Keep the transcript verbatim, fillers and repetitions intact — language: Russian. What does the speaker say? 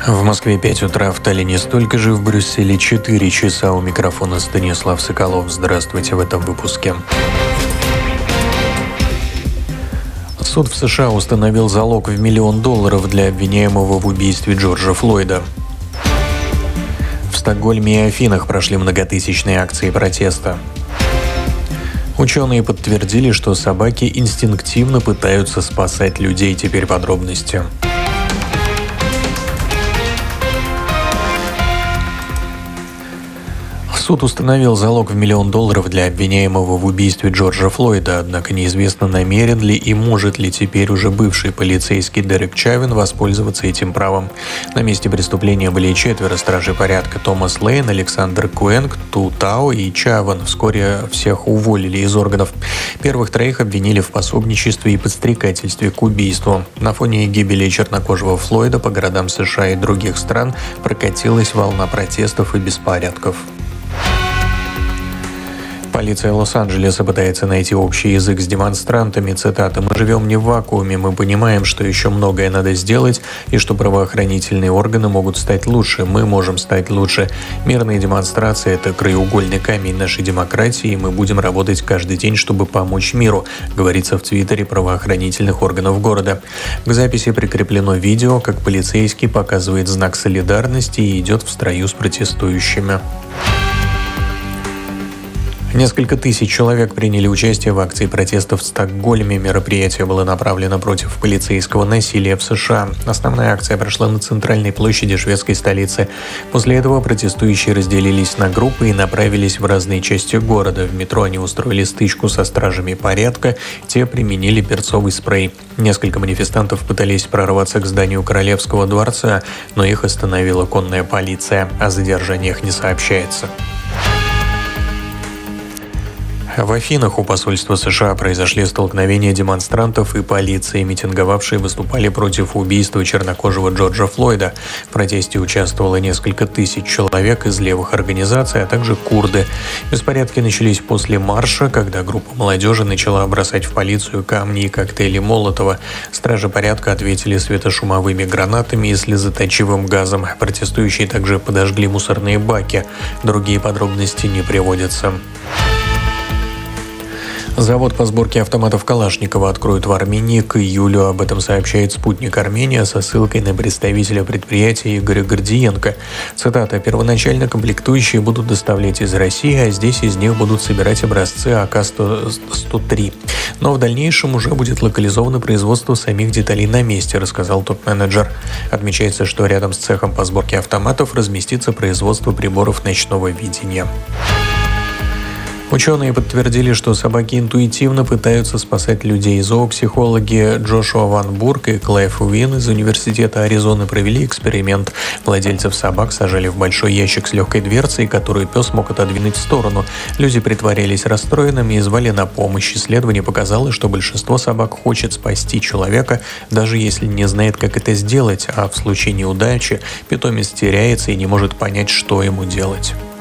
В Москве пять утра, в Таллине столько же, в Брюсселе четыре часа. У микрофона Станислав Соколов. Здравствуйте в этом выпуске. Суд в США установил залог в миллион долларов для обвиняемого в убийстве Джорджа Флойда. В Стокгольме и Афинах прошли многотысячные акции протеста. Ученые подтвердили, что собаки инстинктивно пытаются спасать людей. Теперь подробности. Суд установил залог в миллион долларов для обвиняемого в убийстве Джорджа Флойда, однако неизвестно, намерен ли и может ли теперь уже бывший полицейский Дерек Чавин воспользоваться этим правом. На месте преступления были четверо стражей порядка: Томас Лейн, Александр Куэнг, Ту Тао и Чавин. Вскоре всех уволили из органов. Первых троих обвинили в пособничестве и подстрекательстве к убийству. На фоне гибели чернокожего Флойда по городам США и других стран прокатилась волна протестов и беспорядков. Полиция Лос-Анджелеса пытается найти общий язык с демонстрантами. Цитата: «Мы живем не в вакууме, мы понимаем, что еще многое надо сделать и что правоохранительные органы могут стать лучше, мы можем стать лучше. Мирные демонстрации – это краеугольный камень нашей демократии, и мы будем работать каждый день, чтобы помочь миру», говорится в твиттере правоохранительных органов города. К записи прикреплено видео, как полицейский показывает знак солидарности и идет в строю с протестующими. Несколько тысяч человек приняли участие в акции протеста в Стокгольме. Мероприятие было направлено против полицейского насилия в США. Основная акция прошла на центральной площади шведской столицы. После этого протестующие разделились на группы и направились в разные части города. В метро они устроили стычку со стражами порядка, те применили перцовый спрей. Несколько манифестантов пытались прорваться к зданию Королевского дворца, но их остановила конная полиция. О задержаниях не сообщается. В Афинах у посольства США произошли столкновения демонстрантов и полиции. Митинговавшие выступали против убийства чернокожего Джорджа Флойда. В протесте участвовало несколько тысяч человек из левых организаций, а также курды. Беспорядки начались после марша, когда группа молодежи начала бросать в полицию камни и коктейли Молотова. Стражи порядка ответили светошумовыми гранатами и слезоточивым газом. Протестующие также подожгли мусорные баки. Другие подробности не приводятся. Завод по сборке автоматов Калашникова откроют в Армении к июлю. Об этом сообщает «Спутник Армения» со ссылкой на представителя предприятия Игоря Гордиенко. Цитата: «Первоначально комплектующие будут доставлять из России, а здесь из них будут собирать образцы А К сто три. Но в дальнейшем уже будет локализовано производство самих деталей на месте», рассказал топ-менеджер. Отмечается, что рядом с цехом по сборке автоматов разместится производство приборов ночного видения. Ученые подтвердили, что собаки интуитивно пытаются спасать людей. Зоопсихологи Джошуа Ван Бург и Клайв Уин из Университета Аризоны провели эксперимент. Владельцев собак сажали в большой ящик с легкой дверцей, которую пес мог отодвинуть в сторону. Люди притворялись расстроенными и звали на помощь. Исследование показало, что большинство собак хочет спасти человека, даже если не знает, как это сделать, а в случае неудачи питомец теряется и не может понять, что ему делать.